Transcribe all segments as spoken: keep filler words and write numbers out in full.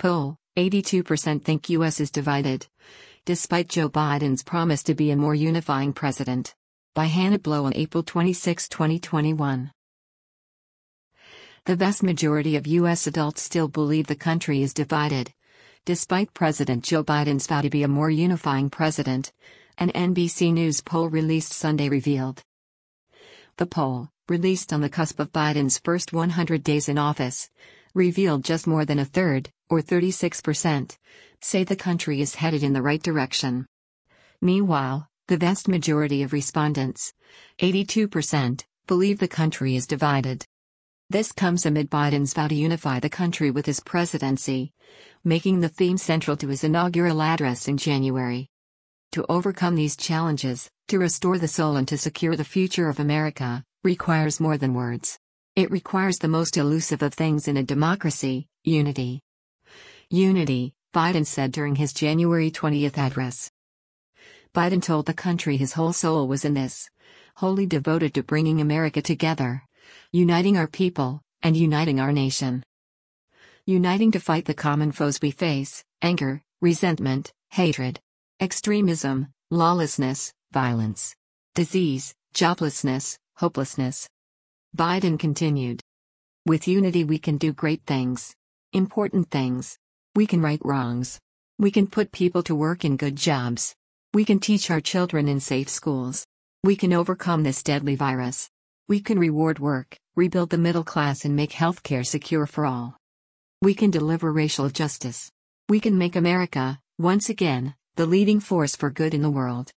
Poll: eighty-two percent think U S is divided, despite Joe Biden's promise to be a more unifying president. By Hannah Blow on April twenty-sixth, twenty twenty-one. The vast majority of U S adults still believe the country is divided, despite President Joe Biden's vow to be a more unifying president, an N B C News poll released Sunday revealed. The poll, released on the cusp of Biden's first one hundred days in office, revealed just more than a third, or thirty-six percent, say the country is headed in the right direction. Meanwhile, the vast majority of respondents, eighty-two percent, believe the country is divided. This comes amid Biden's vow to unify the country with his presidency, making the theme central to his inaugural address in January. To overcome these challenges, to restore the soul and to secure the future of America, requires more than words. It requires the most elusive of things in a democracy: unity. Unity, Biden said during his January twentieth address. Biden told the country his whole soul was in this, wholly devoted to bringing America together, uniting our people, and uniting our nation. Uniting to fight the common foes we face: anger, resentment, hatred, extremism, lawlessness, violence, disease, joblessness, hopelessness. Biden continued. With unity we can do great things. Important things. We can right wrongs. We can put people to work in good jobs. We can teach our children in safe schools. We can overcome this deadly virus. We can reward work, rebuild the middle class and make healthcare secure for all. We can deliver racial justice. We can make America, once again, the leading force for good in the world.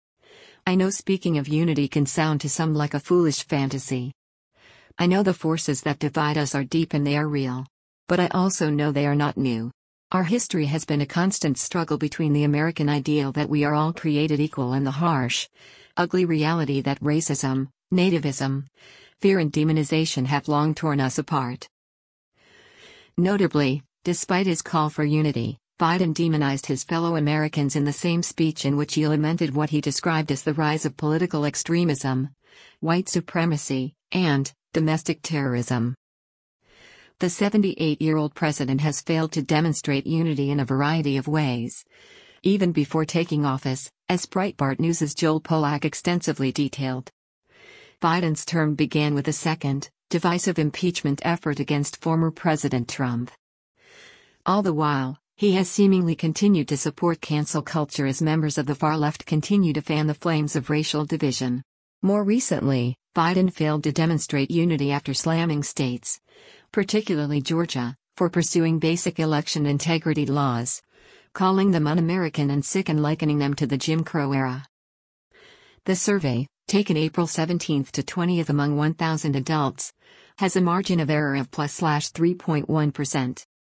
I know speaking of unity can sound to some like a foolish fantasy. I know the forces that divide us are deep and they are real. But I also know they are not new. Our history has been a constant struggle between the American ideal that we are all created equal and the harsh, ugly reality that racism, nativism, fear and demonization have long torn us apart. Notably, despite his call for unity, Biden demonized his fellow Americans in the same speech in which he lamented what he described as the rise of political extremism, white supremacy, and domestic terrorism. The seventy-eight-year-old president has failed to demonstrate unity in a variety of ways, even before taking office, as Breitbart News' Joel Pollak extensively detailed. Biden's term began with a second, divisive impeachment effort against former President Trump. All the while, he has seemingly continued to support cancel culture as members of the far left continue to fan the flames of racial division. More recently, Biden failed to demonstrate unity after slamming states, particularly Georgia, for pursuing basic election integrity laws, calling them un-American and sick and likening them to the Jim Crow era. The survey, taken April seventeenth to twentieth among one thousand adults, has a margin of error of plus three point one percent.